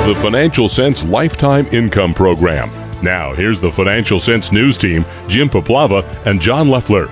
the Financial Sense Lifetime Income Program. Now, here's the Financial Sense News team, Jim Poplava and John Leffler.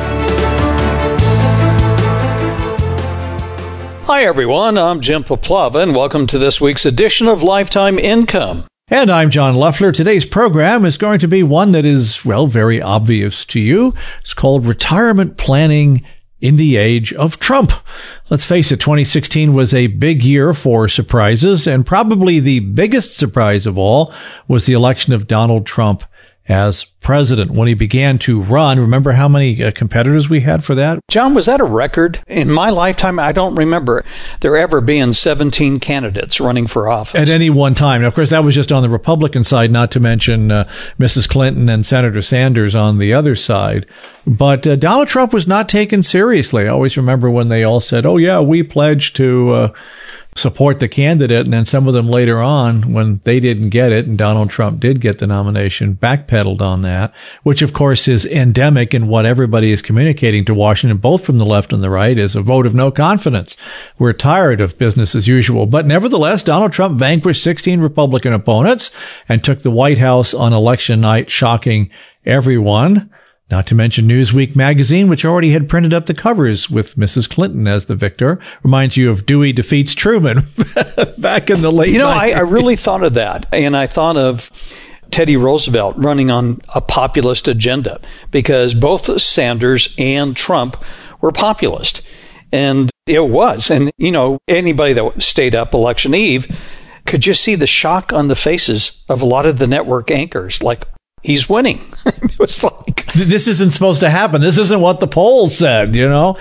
Hi, everyone. I'm Jim Poplava, and welcome to this week's edition of Lifetime Income. And I'm John Leffler. Today's program is going to be one that is, well, very obvious to you. It's called Retirement Planning in the Age of Trump. Let's face it, 2016 was a big year for surprises, and probably the biggest surprise of all was the election of Donald Trump as president. When he began to run, remember how many competitors we had for that? John, was that a record? In my lifetime, I don't remember there ever being 17 candidates running for office. At any one time. And of course, that was just on the Republican side, not to mention Mrs. Clinton and Senator Sanders on the other side. But Donald Trump was not taken seriously. I always remember when they all said, oh, yeah, we pledged to support the candidate. And then some of them later on, when they didn't get it and Donald Trump did get the nomination, backpedaled on that, which of course is endemic in what everybody is communicating to Washington, both from the left and the right, is a vote of no confidence. We're tired of business as usual. But nevertheless, Donald Trump vanquished 16 Republican opponents and took the White House on election night, shocking everyone. Not to mention Newsweek magazine, which already had printed up the covers with Mrs. Clinton as the victor. Reminds you of Dewey defeats Truman back in the late 90s. I really thought of that. And I thought of Teddy Roosevelt running on a populist agenda, because both Sanders and Trump were populist. And it was. And, anybody that stayed up election eve could just see the shock on the faces of a lot of the network anchors. Like, he's winning. It was like, this isn't supposed to happen. This isn't what the polls said,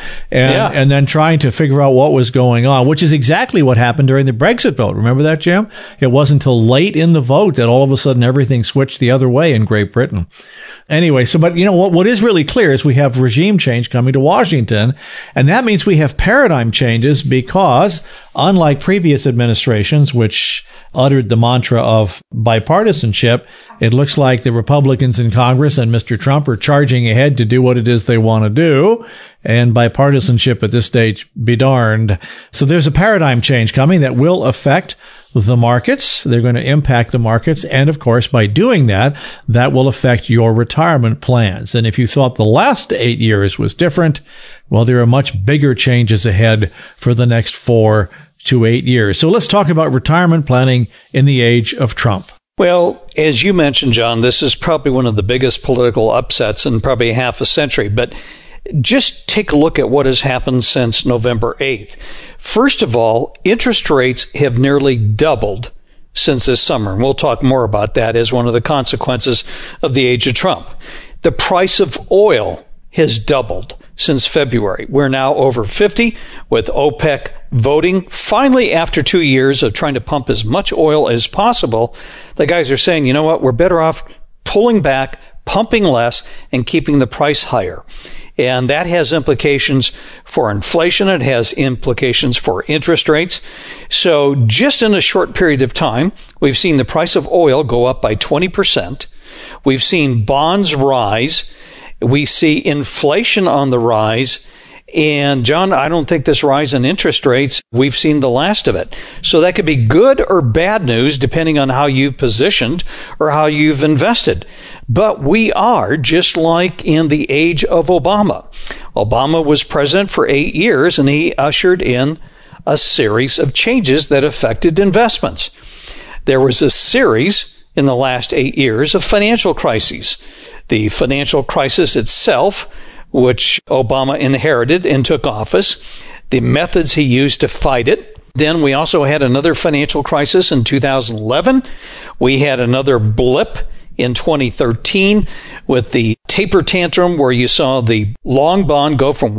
and then trying to figure out what was going on, which is exactly what happened during the Brexit vote. Remember that, Jim? It wasn't until late in the vote that all of a sudden everything switched the other way in Great Britain. Anyway, but what is really clear is we have regime change coming to Washington, and that means we have paradigm changes because, unlike previous administrations, which uttered the mantra of bipartisanship, it looks like the Republicans in Congress and Mr. Trump are charging ahead to do what it is they want to do. And bipartisanship at this stage, be darned. So there's a paradigm change coming that will affect the markets. They're going to impact the markets. And of course, by doing that, that will affect your retirement plans. And if you thought the last 8 years was different, well, there are much bigger changes ahead for the next 4 to 8 years. So let's talk about retirement planning in the age of Trump. Well, as you mentioned, John, this is probably one of the biggest political upsets in probably half a century. But just take a look at what has happened since November 8th. First of all, interest rates have nearly doubled since this summer. And we'll talk more about that as one of the consequences of the age of Trump. The price of oil has doubled since February. We're now over 50 with OPEC voting. Finally, after 2 years of trying to pump as much oil as possible, the guys are saying, you know what, we're better off pulling back, pumping less, and keeping the price higher. And that has implications for inflation. It has implications for interest rates. So just in a short period of time, we've seen the price of oil go up by 20%. We've seen bonds rise. We see inflation on the rise. And John, I don't think this rise in interest rates, we've seen the last of it. So that could be good or bad news depending on how you've positioned or how you've invested. But we are just like in the age of Obama. Obama was president for 8 years and he ushered in a series of changes that affected investments. There was a series in the last 8 years of financial crises. The financial crisis itself, which Obama inherited and took office, the methods he used to fight it. Then we also had another financial crisis in 2011. We had another blip in 2013 with the taper tantrum where you saw the long bond go from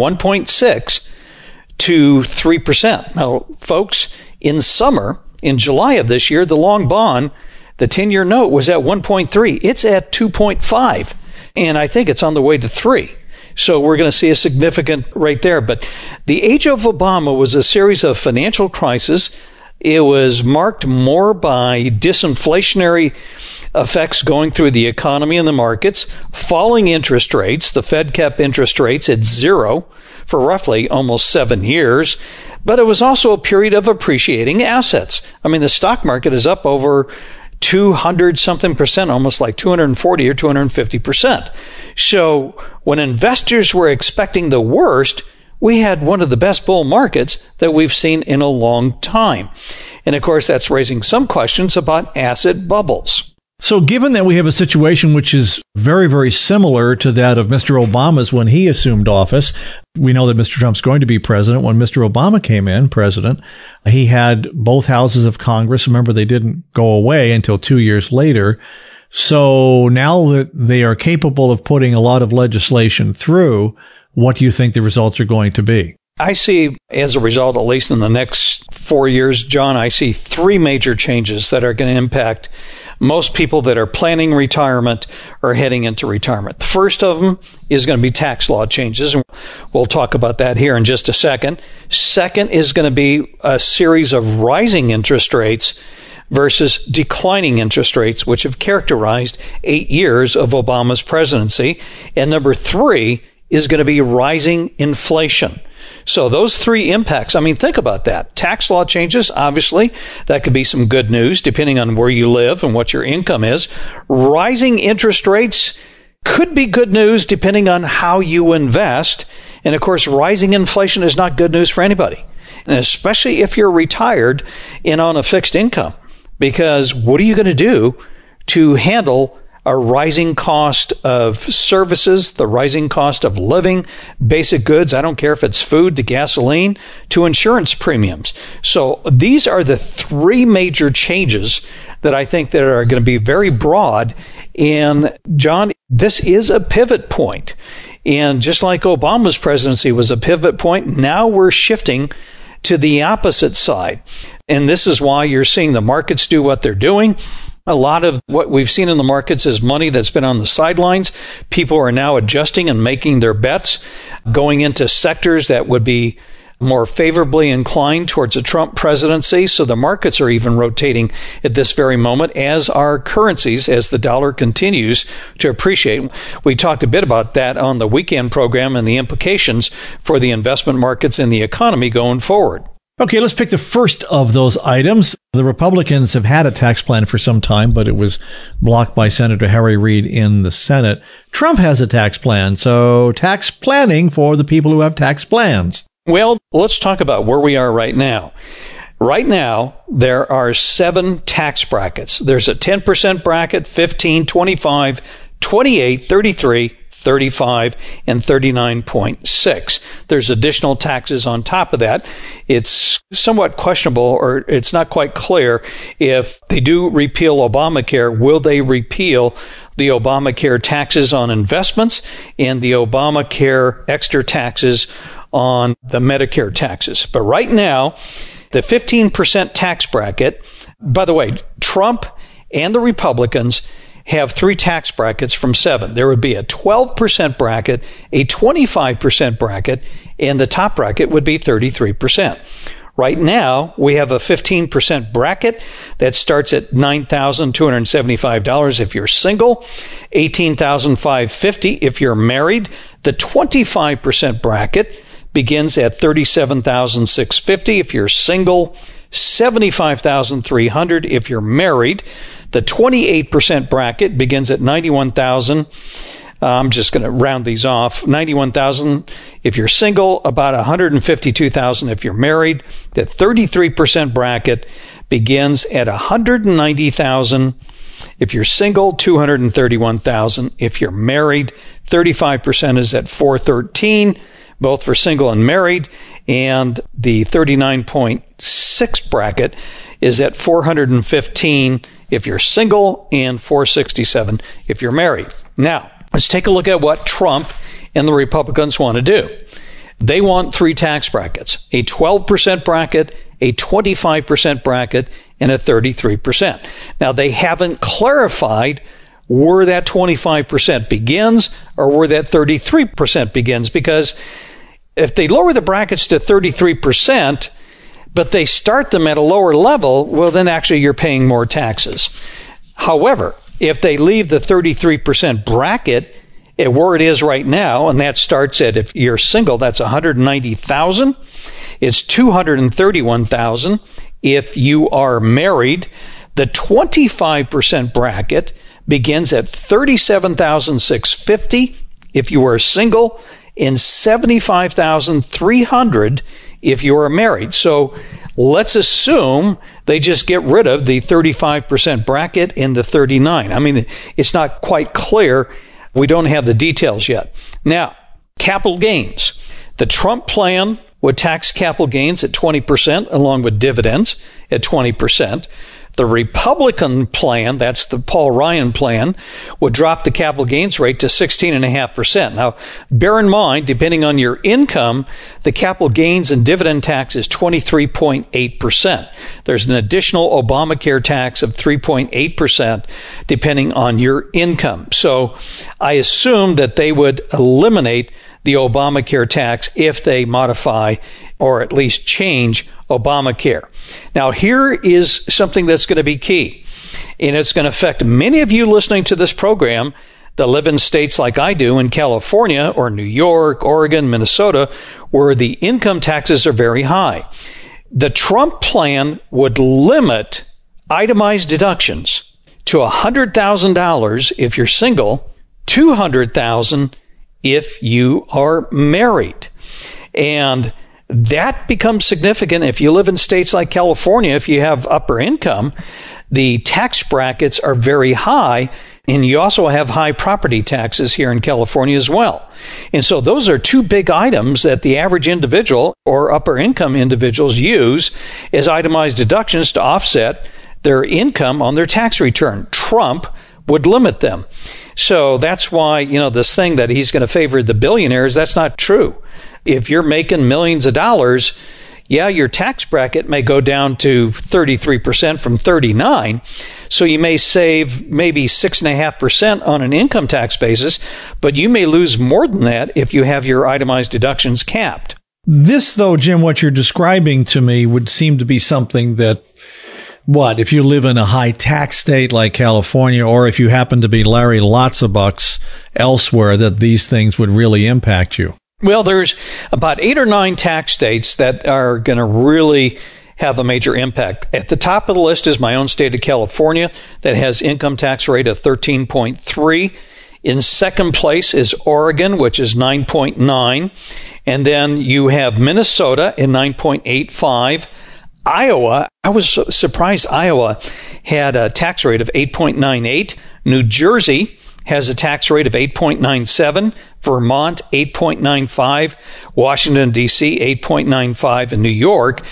1.6 to 3%. Now, folks, in summer, in July of this year, the long bond, the 10-year note was at 1.3. It's at 2.5. And I think it's on the way to 3. So we're going to see a significant rate there. But the age of Obama was a series of financial crises. It was marked more by disinflationary effects going through the economy and the markets, falling interest rates. The Fed kept interest rates at 0 for roughly almost 7 years. But it was also a period of appreciating assets. I mean, the stock market is up over 200-something%, almost like 240 or 250%. So when investors were expecting the worst, we had one of the best bull markets that we've seen in a long time. And of course, that's raising some questions about asset bubbles. So given that we have a situation which is very, very similar to that of Mr. Obama's when he assumed office, we know that Mr. Trump's going to be president. When Mr. Obama came in president, he had both houses of Congress. Remember, they didn't go away until 2 years later. So now that they are capable of putting a lot of legislation through, what do you think the results are going to be? I see, as a result, at least in the next 4 years, John, I see 3 major changes that are going to impact most people that are planning retirement or heading into retirement. The first of them is going to be tax law changes, and we'll talk about that here in just a second. Second is going to be a series of rising interest rates versus declining interest rates, which have characterized 8 years of Obama's presidency. And number 3 is going to be rising inflation. So those 3 impacts, I mean, think about that. Tax law changes, obviously, that could be some good news depending on where you live and what your income is. Rising interest rates could be good news depending on how you invest. And of course, rising inflation is not good news for anybody, and especially if you're retired and on a fixed income, because what are you going to do to handle a rising cost of services, the rising cost of living, basic goods? I don't care if it's food to gasoline to insurance premiums. So these are the 3 major changes that I think that are going to be very broad. And John, this is a pivot point. And just like Obama's presidency was a pivot point, now we're shifting to the opposite side. And this is why you're seeing the markets do what they're doing. A lot of what we've seen in the markets is money that's been on the sidelines. People are now adjusting and making their bets, going into sectors that would be more favorably inclined towards a Trump presidency. So the markets are even rotating at this very moment, as are currencies, as the dollar continues to appreciate. We talked a bit about that on the weekend program and the implications for the investment markets and the economy going forward. Okay, let's pick the first of those items. The Republicans have had a tax plan for some time, but it was blocked by Senator Harry Reid in the Senate. Trump has a tax plan, so tax planning for the people who have tax plans. Well, let's talk about where we are right now. Right now, there are 7 tax brackets. There's a 10% bracket, 15, 25, 28, 33, 35, and 39.6. There's additional taxes on top of that. It's somewhat questionable, or it's not quite clear, if they do repeal Obamacare, will they repeal the Obamacare taxes on investments and the Obamacare extra taxes on the Medicare taxes? But right now, the 15% tax bracket, by the way, Trump and the Republicans have 3 tax brackets from 7. There would be a 12% bracket, a 25% bracket, and the top bracket would be 33%. Right now, we have a 15% bracket that starts at $9,275 if you're single, $18,550 if you're married. The 25% bracket begins at $37,650 if you're single, $75,300 if you're married. The 28% bracket begins at $91,000. I'm just going to round these off. $91,000 if you're single, about $152,000 if you're married. The 33% bracket begins at $190,000 if you're single, $231,000 if you're married. 35% is at $413,000, both for single and married. And the 39.6 bracket is at $415,000 if you're single and $467,000 if you're married. Now, let's take a look at what Trump and the Republicans want to do. They want 3 tax brackets: a 12% bracket, a 25% bracket, and a 33%. Now, they haven't clarified where that 25% begins or where that 33% begins, because if they lower the brackets to 33%, but they start them at a lower level, well, then actually you're paying more taxes. However, if they leave the 33% bracket where it is right now, and that starts at, if you're single, that's $190,000. It's $231,000 if you are married. The 25% bracket begins at $37,650 if you are single, and $75,300 if you are married. So let's assume they just get rid of the 35% bracket in the 39. I mean, it's not quite clear. We don't have the details yet. Now, capital gains. The Trump plan would tax capital gains at 20% along with dividends at 20%. The Republican plan, that's the Paul Ryan plan, would drop the capital gains rate to 16.5%. Now, bear in mind, depending on your income, the capital gains and dividend tax is 23.8%. There's an additional Obamacare tax of 3.8% depending on your income. So I assume that they would eliminate the Obamacare tax if they modify or at least change Obamacare. Now, here is something that's going to be key, and it's going to affect many of you listening to this program that live in states like I do in California or New York, Oregon, Minnesota, where the income taxes are very high. The Trump plan would limit itemized deductions to $100,000 if you're single, $200,000 if you are married. And that becomes significant if you live in states like California. If you have upper income, the tax brackets are very high, and you also have high property taxes here in California as well. And so those are two big items that the average individual or upper income individuals use as itemized deductions to offset their income on their tax return. Trump would limit them. So that's why, this thing that he's going to favor the billionaires, that's not true. If you're making millions of dollars, your tax bracket may go down to 33% from 39%. So you may save maybe 6.5% on an income tax basis, but you may lose more than that if you have your itemized deductions capped. This, though, Jim, what you're describing to me would seem to be something that, if you live in a high tax state like California, or if you happen to be Larry Lots of Bucks elsewhere, that these things would really impact you? Well, there's about 8 or 9 tax states that are going to really have a major impact. At the top of the list is my own state of California that has income tax rate of 13.3. In second place is Oregon, which is 9.9. And then you have Minnesota in 9.85. Iowa, I was surprised Iowa had a tax rate of 8.98. New Jersey has a tax rate of 8.97, Vermont 8.95, Washington, D.C. 8.95, and New York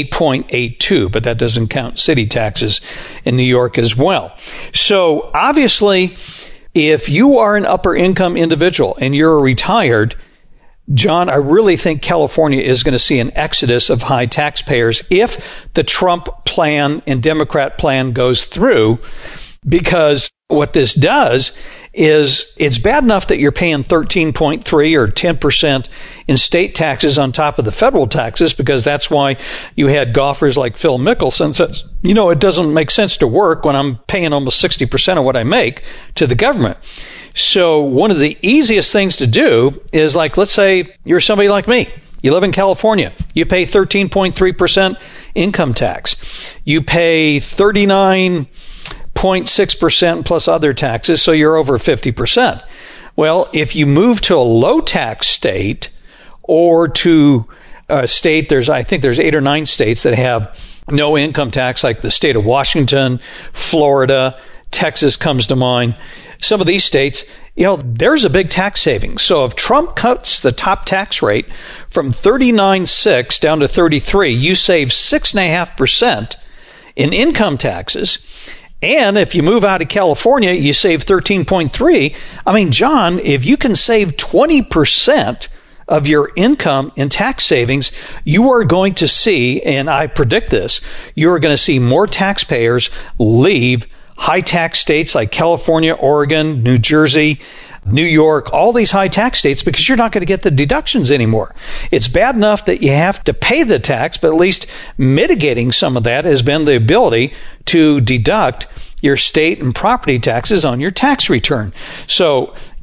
8.82, but that doesn't count city taxes in New York as well. So obviously, if you are an upper income individual and you're retired, John, I really think California is going to see an exodus of high taxpayers if the Trump plan and Democrat plan goes through, because what this does is it's bad enough that you're paying 13.3 or 10% in state taxes on top of the federal taxes, because that's why you had golfers like Phil Mickelson says, it doesn't make sense to work when I'm paying almost 60% of what I make to the government. So one of the easiest things to do is, like, let's say you're somebody like me. You live in California. You pay 13.3% income tax. You pay 39.6% plus other taxes, so you're over 50%. Well, if you move to a low tax state or to a state, I think there's 8 or 9 states that have no income tax, like the state of Washington, Florida, Texas comes to mind. Some of these states, there's a big tax savings. So if Trump cuts the top tax rate from 39.6 down to 33, you save 6.5% in income taxes. And if you move out of California, you save 13.3. I mean, John, if you can save 20% of your income in tax savings, you are going to see, and I predict this, you are going to see more taxpayers leave high tax states like California, Oregon, New Jersey, New York, all these high tax states, because you're not going to get the deductions anymore. It's bad enough that you have to pay the tax, but at least mitigating some of that has been the ability to deduct your state and property taxes on your tax return. So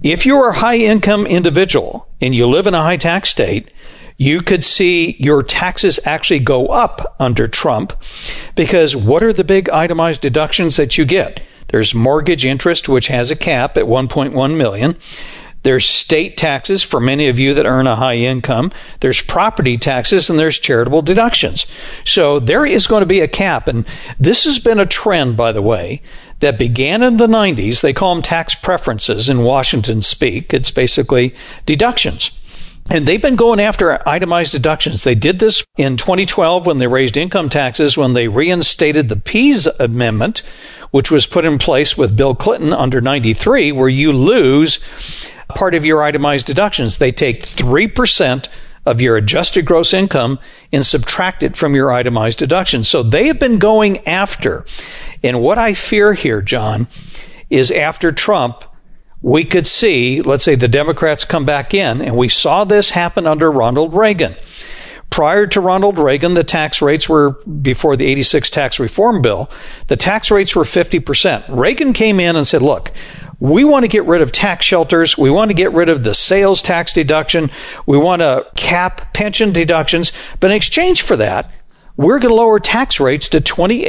If you're a high-income individual and you live in a high-tax state, you could see your taxes actually go up under Trump, because what are the big itemized deductions that you get? There's mortgage interest, which has a cap at $1.1 million. There's state taxes for many of you that earn a high income. There's property taxes, and there's charitable deductions. So there is going to be a cap. And this has been a trend, by the way, that began in the 90s. They call them tax preferences in Washington speak. It's basically deductions. And they've been going after itemized deductions. They did this in 2012 when they raised income taxes, when they reinstated the Pease Amendment, which was put in place with Bill Clinton under 93, where you lose part of your itemized deductions. They take 3% of your adjusted gross income and subtract it from your itemized deductions. So they have been going after. And what I fear here, John, is after Trump, we could see, let's say the Democrats come back in, and we saw this happen under Ronald Reagan. Prior to Ronald Reagan, the tax rates were, before the 86 tax reform bill, the tax rates were 50%. Reagan came in and said, look, we want to get rid of tax shelters. We want to get rid of the sales tax deduction. We want to cap pension deductions. But in exchange for that, we're going to lower tax rates to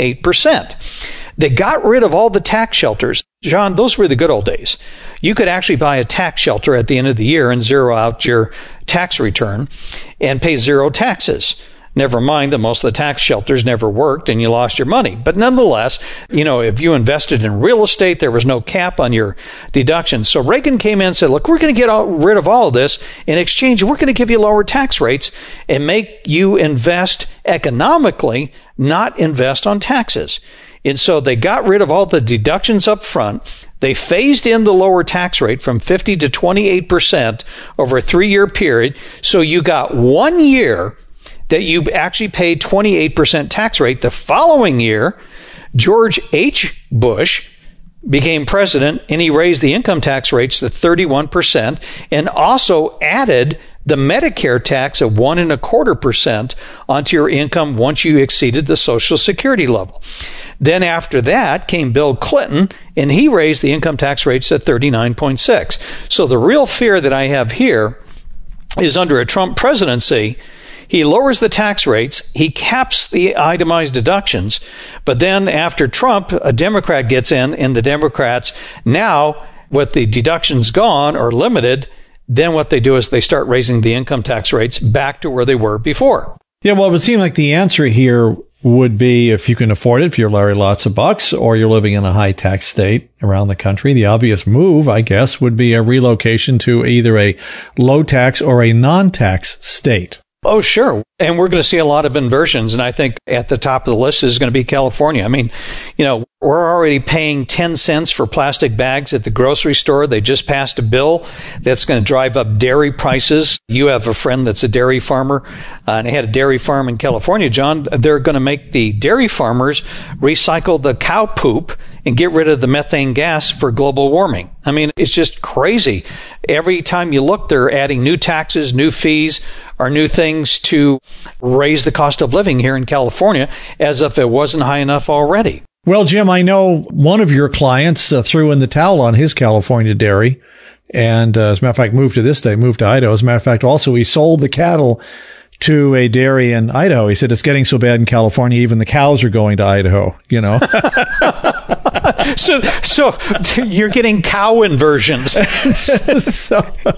28%. They got rid of all the tax shelters. John, those were the good old days. You could actually buy a tax shelter at the end of the year and zero out your tax return and pay zero taxes. Never mind that most of the tax shelters never worked and you lost your money. But nonetheless, if you invested in real estate, there was no cap on your deductions. So Reagan came in and said, look, we're going to get rid of all of this. In exchange, we're going to give you lower tax rates and make you invest economically, not invest on taxes. And so they got rid of all the deductions up front. They phased in the lower tax rate from 50 to 28% over a 3-year period. So you got 1 year that you actually paid 28% tax rate. The following year, George H. Bush became president, and he raised the income tax rates to 31% and also added the Medicare tax of 1.25% onto your income once you exceeded the Social Security level. Then after that came Bill Clinton, and he raised the income tax rates at 39.6%. So the real fear that I have here is under a Trump presidency, he lowers the tax rates, he caps the itemized deductions, but then after Trump, a Democrat gets in, and the Democrats now, with the deductions gone or limited, then what they do is they start raising the income tax rates back to where they were before. Yeah, well, it would seem like the answer here would be, if you can afford it, if you're Larry lots of bucks, or you're living in a high tax state around the country, the obvious move, I guess, would be a relocation to either a low tax or a non-tax state. Oh, sure. And we're going to see a lot of inversions. And I think at the top of the list is going to be California. I mean, we're already paying 10 cents for plastic bags at the grocery store. They just passed a bill that's going to drive up dairy prices. You have a friend that's a dairy farmer, and they had a dairy farm in California, John. They're going to make the dairy farmers recycle the cow poop and get rid of the methane gas for global warming. I mean, it's just crazy. Every time you look, they're adding new taxes, new fees, or new things to raise the cost of living here in California, as if it wasn't high enough already. Well, Jim, I know one of your clients threw in the towel on his California dairy, and as a matter of fact, moved to this state, moved to Idaho. As a matter of fact, also he sold the cattle to a dairy in Idaho. He said, it's getting so bad in California, even the cows are going to Idaho, So you're getting cow inversions. So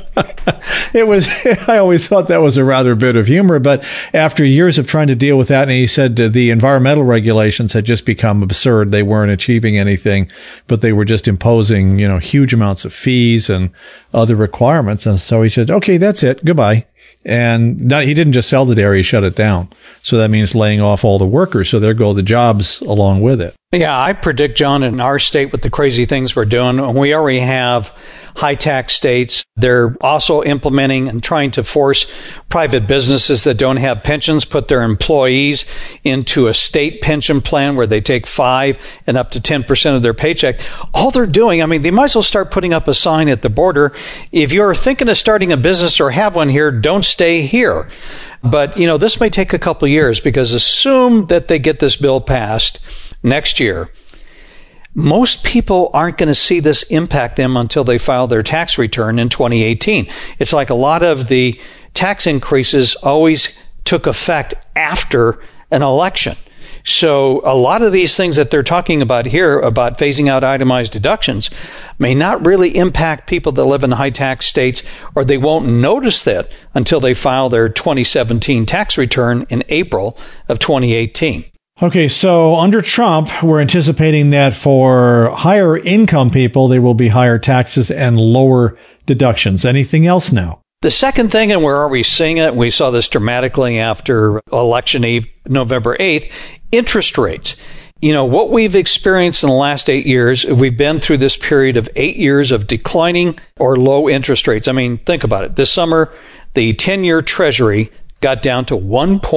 I always thought that was a rather bit of humor, but after years of trying to deal with that, and he said the environmental regulations had just become absurd. They weren't achieving anything, but they were just imposing, huge amounts of fees and other requirements. And so he said, okay, that's it. Goodbye. And he didn't just sell the dairy, he shut it down. So that means laying off all the workers. So there go the jobs along with it. Yeah, I predict, John, in our state with the crazy things we're doing, we already have high tax states. They're also implementing and trying to force private businesses that don't have pensions, put their employees into a state pension plan where they take 5 and up to 10% of their paycheck. All they're doing, they might as well start putting up a sign at the border. If you're thinking of starting a business or have one here, don't stay here. But, this may take a couple of years, because assume that they get this bill passed next year. most people aren't going to see this impact them until they file their tax return in 2018. It's like a lot of the tax increases always took effect after an election. So a lot of these things that they're talking about here about phasing out itemized deductions may not really impact people that live in high tax states, or they won't notice that until they file their 2017 tax return in April of 2018. Okay, so under Trump, we're anticipating that for higher income people, there will be higher taxes and lower deductions. Anything else now? The second thing, and we're already seeing it, we saw this dramatically after Election Eve, November 8th, interest rates. You know, what we've experienced in the last 8 years, we've been through this period of 8 years of declining or low interest rates. I mean, think about it. This summer, the 10-year Treasury got down to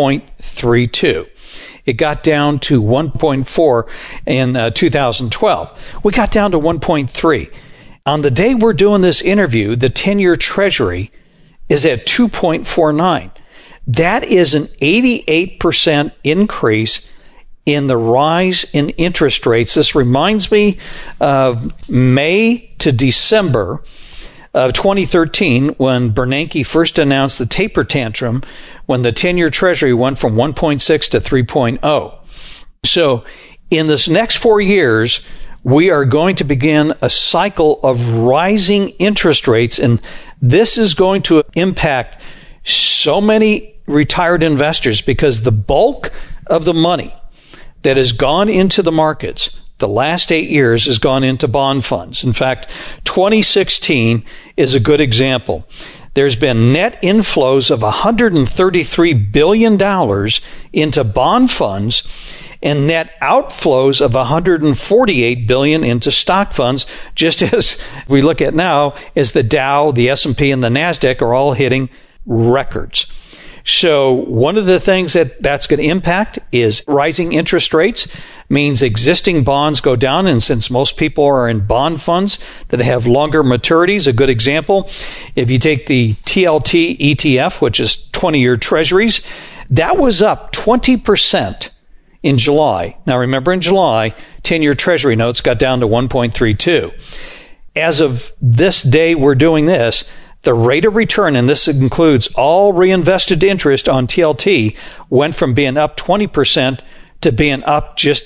1.32. It got down to 1.4 in 2012. We got down to 1.3. On the day we're doing this interview, the 10-year Treasury is at 2.49. That is an 88% increase in the rise in interest rates. This reminds me of May to December of 2013 when Bernanke first announced the taper tantrum when the 10-year Treasury went from 1.6 to 3.0. So in this next 4 years, we are going to begin a cycle of rising interest rates, and this is going to impact so many retired investors because the bulk of the money that has gone into the markets the last 8 years has gone into bond funds. In fact, 2016 is a good example. There's been net inflows of $133 billion into bond funds and net outflows of $148 billion into stock funds, just as we look at now as the Dow, the S&P, and the NASDAQ are all hitting records. So one of the things that's going to impact is rising interest rates means existing bonds go down. And since most people are in bond funds that have longer maturities, a good example, if you take the TLT ETF, which is 20-year treasuries, that was up 20% in July. Now remember, in July, 10-year treasury notes got down to 1.32. As of this day we're doing this, the rate of return, and this includes all reinvested interest on TLT, went from being up 20% to being up just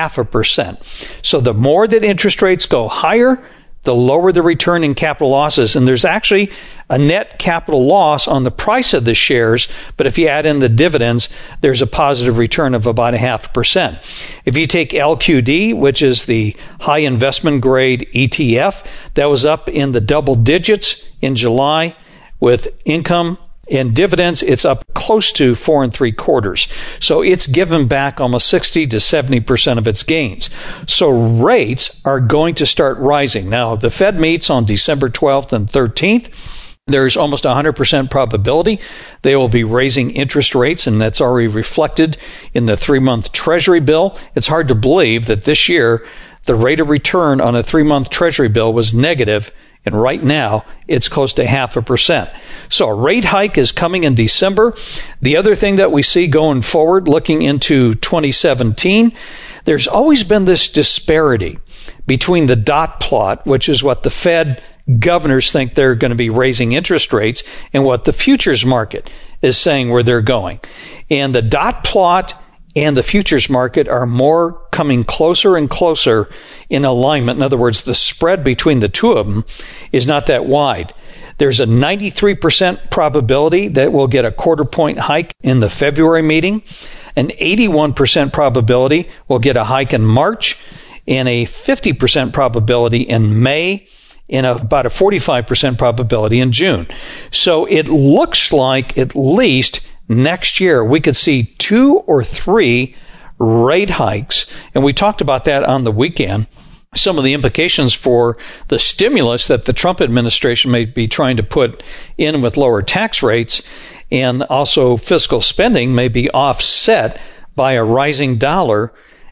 0.5%. So the more that interest rates go higher, the lower the return in capital losses. And there's actually a net capital loss on the price of the shares, but if you add in the dividends, there's a positive return of about 0.5%. If you take LQD, which is the high investment grade ETF, that was up in the double digits in July. With income and dividends, it's up close to 4 3/4. So it's given back almost 60 to 70% of its gains. So rates are going to start rising. Now, the Fed meets on December 12th and 13th. There's almost 100% probability they will be raising interest rates, and that's already reflected in the 3-month Treasury bill. It's hard to believe that this year the rate of return on a 3-month Treasury bill was negative, and right now it's close to 0.5%. So a rate hike is coming in December. The other thing that we see going forward, looking into 2017, there's always been this disparity between the dot plot, which is what the Fed governors think they're going to be raising interest rates, and what the futures market is saying where they're going. And the dot plot and the futures market are more coming closer and closer in alignment. In other words, the spread between the two of them is not that wide. There's a 93% probability that we'll get a 1/4 point hike in the February meeting, an 81% probability we'll get a hike in March, and a 50% probability in May, and about a 45% probability in June. So it looks like at least next year we could see 2 or 3 rate hikes. And we talked about that on the weekend. Some of the implications for the stimulus that the Trump administration may be trying to put in with lower tax rates, and also fiscal spending may be offset by a rising dollar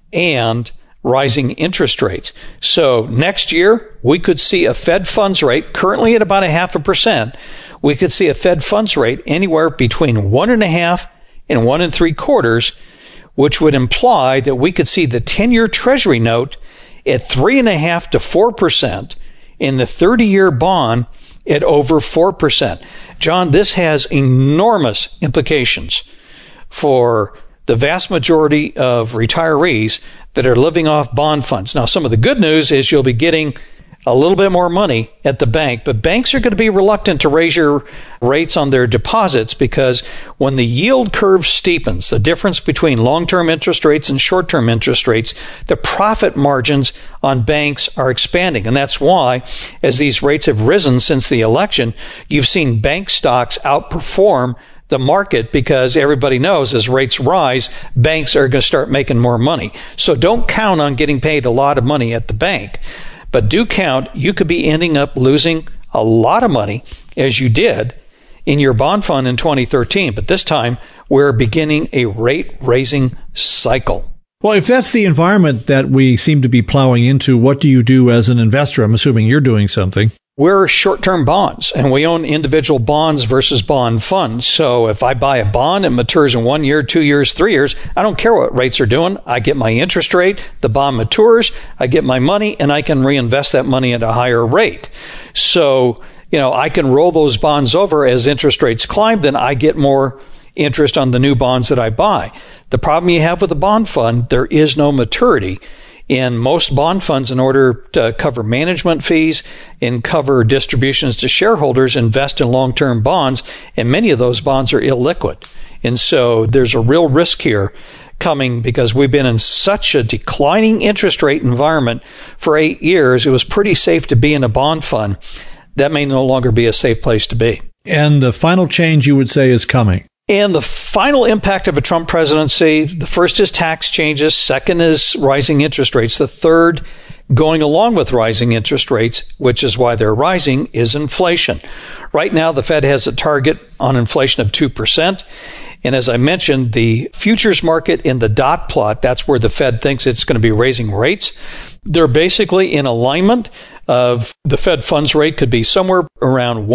and rising interest rates. So next year, we could see a Fed funds rate currently at about 0.5%. We could see a Fed funds rate anywhere between 1.5 and 1 3/4, which would imply that we could see the 10-year Treasury note at 3.5% to 4%, in the 30-year bond at over 4%. John, this has enormous implications for the vast majority of retirees that are living off bond funds. Now, some of the good news is you'll be getting a little bit more money at the bank, but banks are going to be reluctant to raise your rates on their deposits because when the yield curve steepens, the difference between long-term interest rates and short-term interest rates, the profit margins on banks are expanding. And that's why, as these rates have risen since the election, you've seen bank stocks outperform the market because everybody knows as rates rise, banks are going to start making more money. So don't count on getting paid a lot of money at the bank. But do count, you could be ending up losing a lot of money, as you did in your bond fund in 2013. But this time, we're beginning a rate-raising cycle. Well, if that's the environment that we seem to be plowing into, what do you do as an investor? I'm assuming you're doing something. We're short-term bonds, and we own individual bonds versus bond funds. So if I buy a bond, it matures in 1 year, 2 years, 3 years. I don't care what rates are doing. I get my interest rate, the bond matures, I get my money, and I can reinvest that money at a higher rate. So, I can roll those bonds over as interest rates climb, then I get more interest on the new bonds that I buy. The problem you have with a bond fund, there is no maturity. In most bond funds, in order to cover management fees and cover distributions to shareholders, invest in long-term bonds, and many of those bonds are illiquid. And so there's a real risk here coming because we've been in such a declining interest rate environment for 8 years. It was pretty safe to be in a bond fund. That may no longer be a safe place to be. And the final change you would say is coming. And the final impact of a Trump presidency, the first is tax changes, second is rising interest rates, the third, going along with rising interest rates, which is why they're rising, is inflation. Right now, the Fed has a target on inflation of 2%. And as I mentioned, the futures market in the dot plot, that's where the Fed thinks it's going to be raising rates. They're basically in alignment of the Fed funds rate could be somewhere around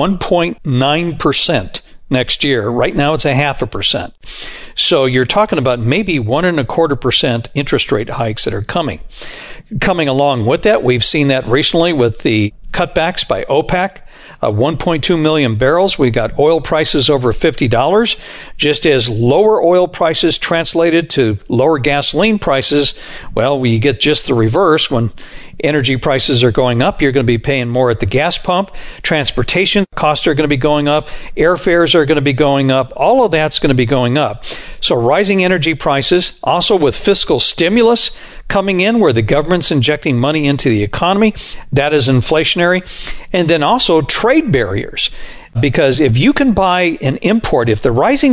1.9%. next year. Right now, it's 0.5%. So you're talking about maybe 1.25% interest rate hikes that are coming. Coming along with that, we've seen that recently with the cutbacks by OPEC. 1.2 million barrels. We got oil prices over $50. Just as lower oil prices translated to lower gasoline prices, well, we get just the reverse. When energy prices are going up, you're going to be paying more at the gas pump. Transportation costs are going to be going up. Airfares are going to be going up. All of that's going to be going up. So rising energy prices, also with fiscal stimulus coming in where the government's injecting money into the economy, that is inflationary. And then also trade barriers. Because if you can buy an import, if the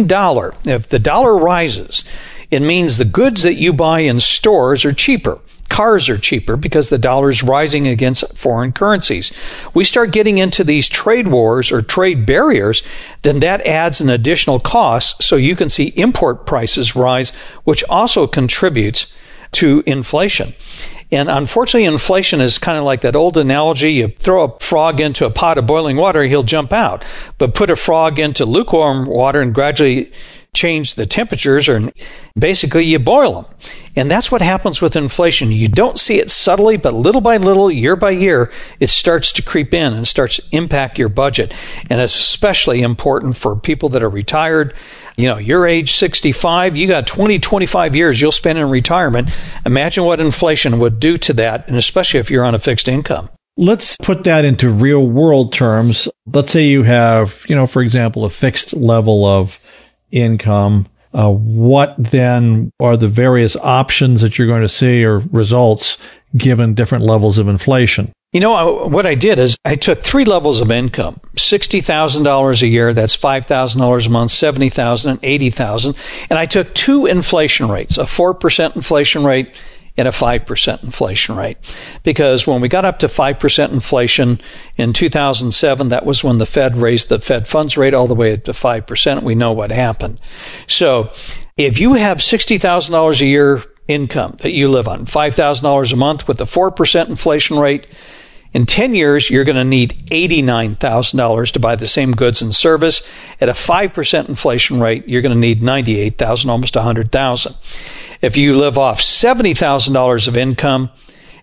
dollar rises, it means the goods that you buy in stores are cheaper. Cars are cheaper because the dollar is rising against foreign currencies. We start getting into these trade wars or trade barriers, then that adds an additional cost. So you can see import prices rise, which also contributes to inflation. And unfortunately, inflation is kind of like that old analogy. You throw a frog into a pot of boiling water, he'll jump out. But put a frog into lukewarm water and gradually change the temperatures, or basically you boil them. And that's what happens with inflation. You don't see it subtly, but little by little, year by year, it starts to creep in and starts to impact your budget. And it's especially important for people that are retired. You're age 65, you got 20, 25 years you'll spend in retirement. Imagine what inflation would do to that, and especially if you're on a fixed income. Let's put that into real world terms. Let's say you have, for example, a fixed level of income. What then are the various options that you're going to see or results given different levels of inflation? What I did is I took 3 levels of income, $60,000 a year, that's $5,000 a month, $70,000 and $80,000. And I took 2 inflation rates, a 4% inflation rate and a 5% inflation rate. Because when we got up to 5% inflation in 2007, that was when the Fed raised the Fed funds rate all the way up to 5%. We know what happened. So if you have $60,000 a year income that you live on, $5,000 a month with a 4% inflation rate, in 10 years, you're going to need $89,000 to buy the same goods and service. At a 5% inflation rate, you're going to need $98,000, almost $100,000. If you live off $70,000 of income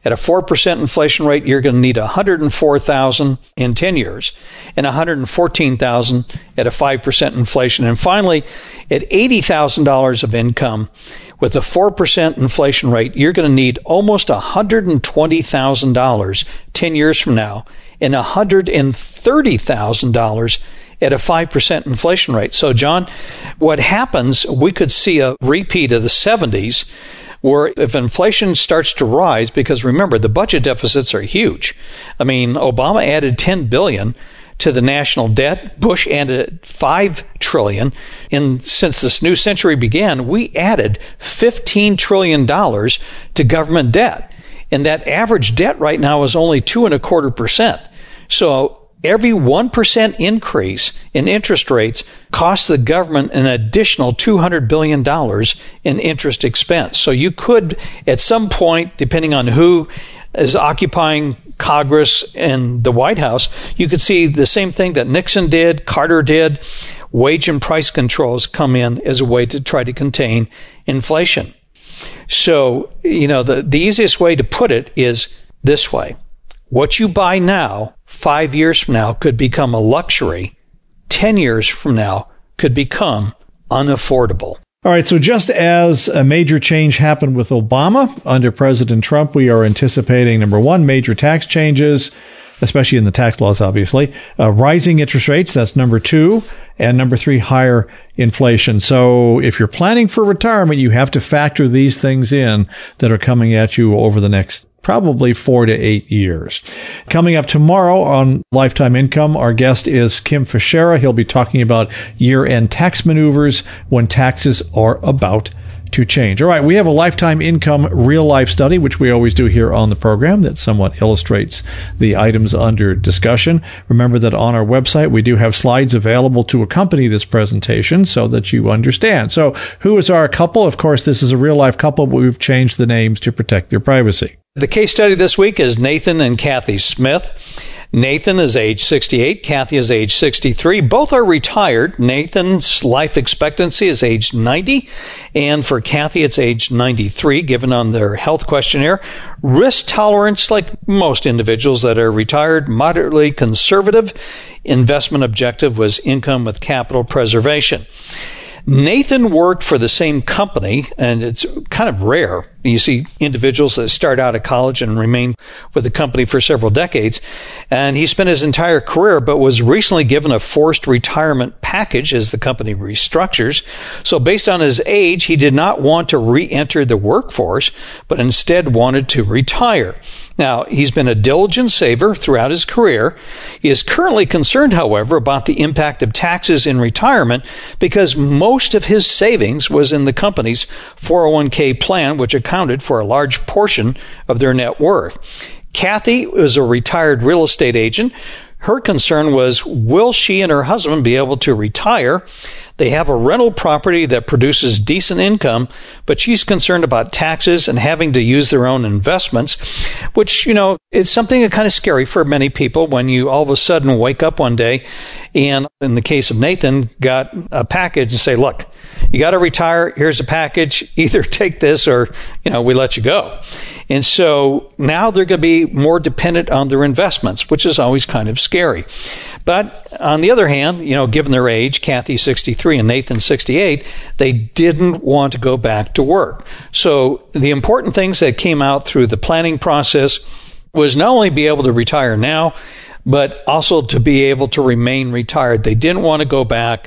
At a 4% inflation rate, you're going to need $104,000 in 10 years and $114,000 at a 5% inflation. And finally, at $80,000 of income with a 4% inflation rate, you're going to need almost $120,000 10 years from now and $130,000 at a 5% inflation rate. So, John, what happens, we could see a repeat of the 70s, where if inflation starts to rise, because remember, the budget deficits are huge. I mean, Obama added $10 billion to the national debt. Bush added $5 trillion. And since this new century began, we added $15 trillion to government debt. And that average debt right now is only 2.25%. So every 1% increase in interest rates costs the government an additional $200 billion in interest expense. So you could, at some point, depending on who is occupying Congress and the White House, you could see the same thing that Nixon did, Carter did. Wage and price controls come in as a way to try to contain inflation. So, the easiest way to put it is this way. What you buy now, 5 years from now, could become a luxury. 10 years from now could become unaffordable. All right, so just as a major change happened with Obama, under President Trump, we are anticipating, number one, major tax changes, especially in the tax laws, obviously. Rising interest rates, that's number two. And number three, higher inflation. So if you're planning for retirement, you have to factor these things in that are coming at you over the next probably 4 to 8 years. Coming up tomorrow on Lifetime Income, our guest is Kim Fischera. He'll be talking about year-end tax maneuvers when taxes are about to change. All right, we have a Lifetime Income real-life study, which we always do here on the program, that somewhat illustrates the items under discussion. Remember that on our website, we do have slides available to accompany this presentation so that you understand. So who is our couple? Of course, this is a real-life couple, but we've changed the names to protect their privacy. The case study this week is Nathan and Kathy Smith. Nathan is age 68. Kathy is age 63. Both are retired. Nathan's life expectancy is age 90. And for Kathy, it's age 93, given on their health questionnaire. Risk tolerance, like most individuals that are retired, moderately conservative. Investment objective was income with capital preservation. Nathan worked for the same company, and it's kind of rare. You see individuals that start out of college and remain with the company for several decades. And he spent his entire career, but was recently given a forced retirement package as the company restructures. So based on his age, he did not want to re-enter the workforce, but instead wanted to retire. Now, he's been a diligent saver throughout his career. He is currently concerned, however, about the impact of taxes in retirement because most of his savings was in the company's 401k plan, which accounted for a large portion of their net worth. Kathy was a retired real estate agent. Her concern was, will she and her husband be able to retire? They have a rental property that produces decent income, but she's concerned about taxes and having to use their own investments, which, it's something that's kind of scary for many people when you all of a sudden wake up one day and, in the case of Nathan, got a package and say, look, you got to retire. Here's a package. Either take this or, we let you go. And so now they're going to be more dependent on their investments, which is always kind of scary. But on the other hand, given their age, Kathy 63 and Nathan 68, they didn't want to go back to work. So the important things that came out through the planning process was not only be able to retire now, but also to be able to remain retired. They didn't want to go back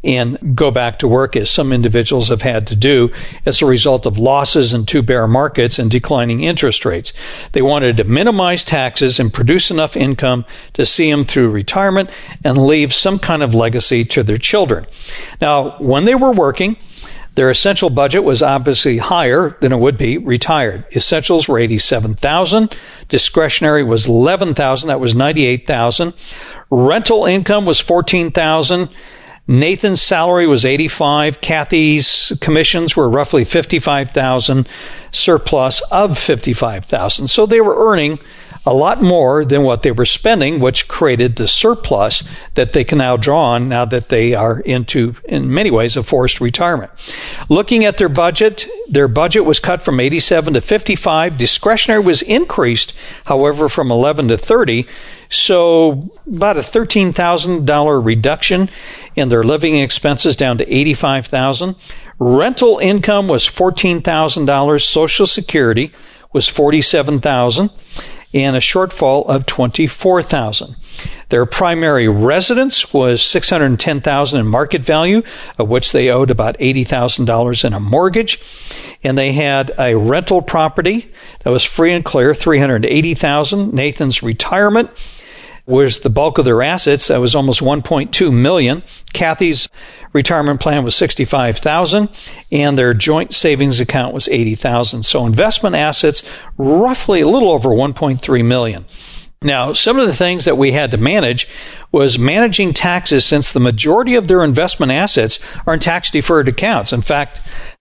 to work, as some individuals have had to do as a result of losses in two bear markets and declining interest rates. They wanted to minimize taxes and produce enough income to see them through retirement and leave some kind of legacy to their children. Now, when they were working, their essential budget was obviously higher than it would be retired. Essentials were $87,000. Discretionary was $11,000. That was $98,000. Rental income was $14,000. Nathan's salary was $85,000. Kathy's commissions were roughly $55,000, surplus of $55,000. So they were earning a lot more than what they were spending, which created the surplus that they can now draw on now that they are into, in many ways, a forced retirement. Looking at their budget was cut from 87 to 55. Discretionary was increased, however, from 11 to 30. So about a $13,000 reduction in their living expenses down to $85,000. Rental income was $14,000. Social Security was $47,000 and a shortfall of $24,000. Their primary residence was $610,000 in market value, of which they owed about $80,000 in a mortgage. And they had a rental property that was free and clear, $380,000. Nathan's retirement was the bulk of their assets. That was almost $1.2 million. Kathy's retirement plan was $65,000, and their joint savings account was $80,000. So investment assets, roughly a little over $1.3 million. Now, some of the things that we had to manage was managing taxes, since the majority of their investment assets are in tax-deferred accounts. In fact,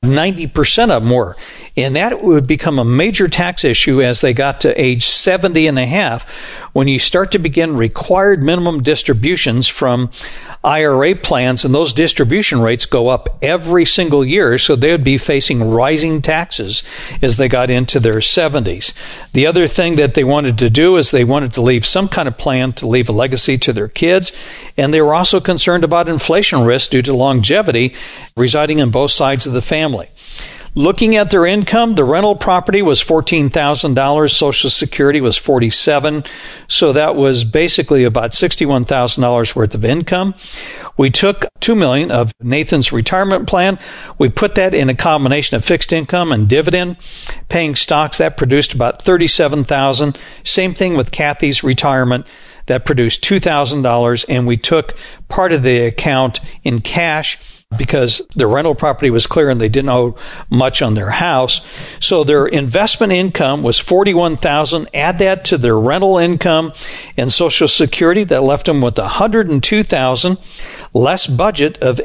90% of them were. And that would become a major tax issue as they got to age 70 and a half, when you start to begin required minimum distributions from IRA plans, and those distribution rates go up every single year, so they would be facing rising taxes as they got into their 70s. The other thing that they wanted to do is they wanted to leave some kind of plan to leave a legacy to their kids, and they were also concerned about inflation risk due to longevity residing in both sides of the family. Looking at their income, the rental property was $14,000. Social Security was $47,000. So that was basically about $61,000 worth of income. We took $2 million of Nathan's retirement plan. We put that in a combination of fixed income and dividend paying stocks. That produced about $37,000. Same thing with Kathy's retirement. That produced $2,000. And we took part of the account in cash, because the rental property was clear and they didn't owe much on their house. So their investment income was $41,000. Add that to their rental income and Social Security, that left them with $102,000, less budget of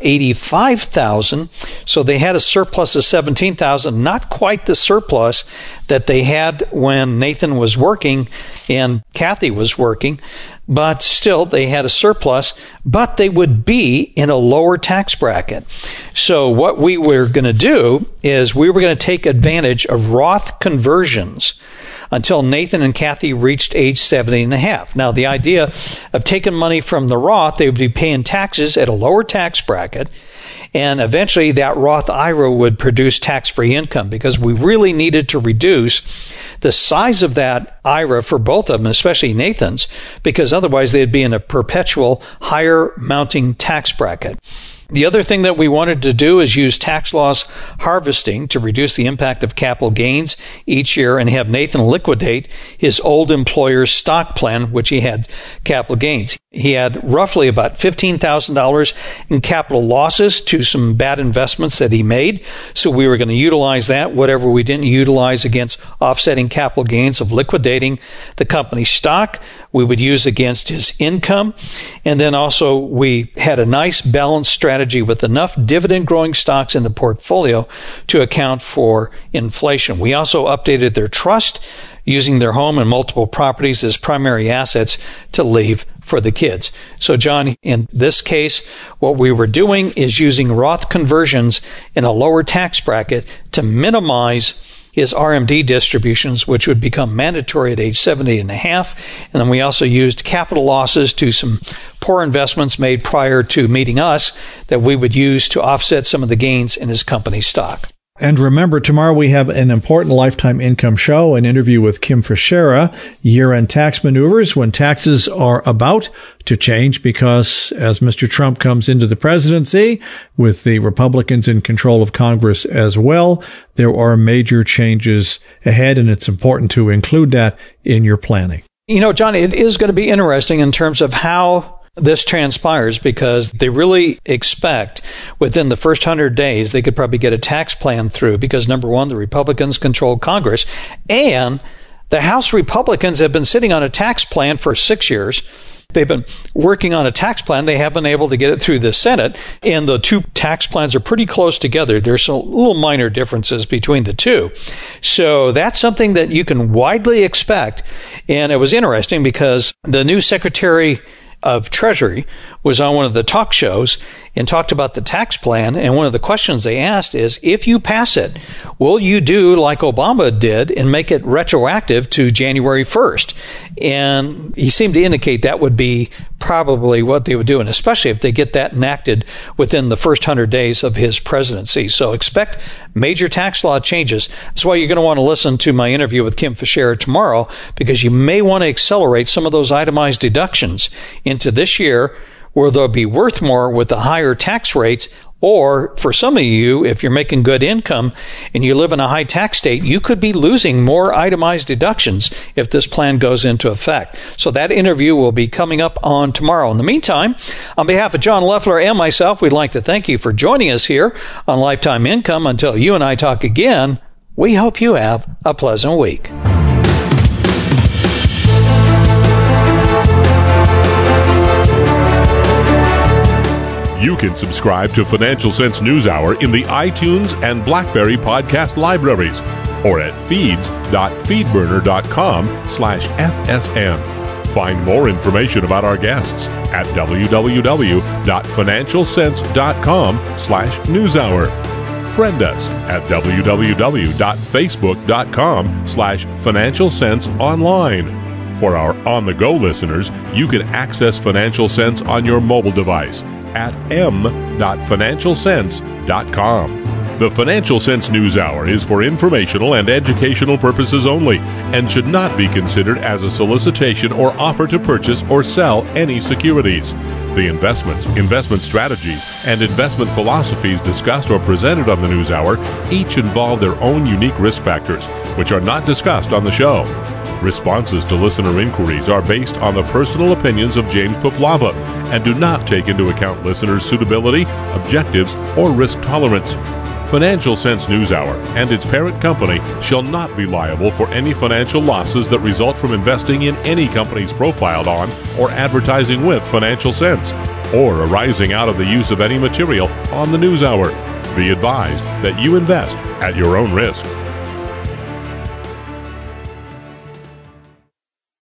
$85,000. So they had a surplus of $17,000, not quite the surplus that they had when Nathan was working and Kathy was working. But still, they had a surplus, but they would be in a lower tax bracket. So what we were going to do is we were going to take advantage of Roth conversions until Nathan and Kathy reached age 70 and a half. Now, the idea of taking money from the Roth, they would be paying taxes at a lower tax bracket, and eventually that Roth IRA would produce tax-free income, because we really needed to reduce the size of that IRA for both of them, especially Nathan's, because otherwise they'd be in a perpetual higher mounting tax bracket. The other thing that we wanted to do is use tax loss harvesting to reduce the impact of capital gains each year, and have Nathan liquidate his old employer's stock plan, which he had capital gains. He had roughly about $15,000 in capital losses to some bad investments that he made. So we were going to utilize that, whatever we didn't utilize against offsetting capital gains of liquidating the company's stock, we would use against his income. And then also we had a nice balanced strategy with enough dividend growing stocks in the portfolio to account for inflation. We also updated their trust, using their home and multiple properties as primary assets to leave for the kids. So, John, in this case, what we were doing is using Roth conversions in a lower tax bracket to minimize his RMD distributions, which would become mandatory at age 70 and a half. And then we also used capital losses to some poor investments made prior to meeting us that we would use to offset some of the gains in his company stock. And remember, tomorrow we have an important Lifetime Income show, an interview with Kim Fischera, year-end tax maneuvers when taxes are about to change, because as Mr. Trump comes into the presidency, with the Republicans in control of Congress as well, there are major changes ahead, and it's important to include that in your planning. You know, John, it is going to be interesting in terms of how this transpires, because they really expect within the first 100 days they could probably get a tax plan through, because number one, the Republicans control Congress, and the House Republicans have been sitting on a tax plan for 6 years. They've been working on a tax plan. They have been able to get it through the Senate, and the two tax plans are pretty close together. There's some little minor differences between the two. So that's something that you can widely expect. And it was interesting because the new Secretary of Treasury was on one of the talk shows and talked about the tax plan. And one of the questions they asked is, if you pass it, will you do like Obama did and make it retroactive to January 1st? And he seemed to indicate that would be probably what they would do, and especially if they get that enacted within the first 100 days of his presidency. So expect major tax law changes. That's why you're going to want to listen to my interview with Kim Fischera tomorrow, because you may want to accelerate some of those itemized deductions into this year, where they'll be worth more with the higher tax rates. Or for some of you, if you're making good income and you live in a high tax state, you could be losing more itemized deductions if this plan goes into effect. So that interview will be coming up on tomorrow. In the meantime, on behalf of John Loeffler and myself, we'd like to thank you for joining us here on Lifetime Income. Until you and I talk again, we hope you have a pleasant week. You can subscribe to Financial Sense News Hour in the iTunes and BlackBerry podcast libraries or at feeds.feedburner.com/FSN. Find more information about our guests at www.financialsense.com/newshour. Friend us at www.facebook.com/financialsenseonline. For our on-the-go listeners, you can access Financial Sense on your mobile device at m.financialsense.com. The Financial Sense News Hour is for informational and educational purposes only and should not be considered as a solicitation or offer to purchase or sell any securities. The investments, investment strategies, and investment philosophies discussed or presented on the News Hour each involve their own unique risk factors, which are not discussed on the show. Responses to listener inquiries are based on the personal opinions of James Poplava and do not take into account listeners' suitability, objectives, or risk tolerance. Financial Sense News Hour and its parent company shall not be liable for any financial losses that result from investing in any companies profiled on or advertising with Financial Sense, or arising out of the use of any material on the News Hour. Be advised that you invest at your own risk.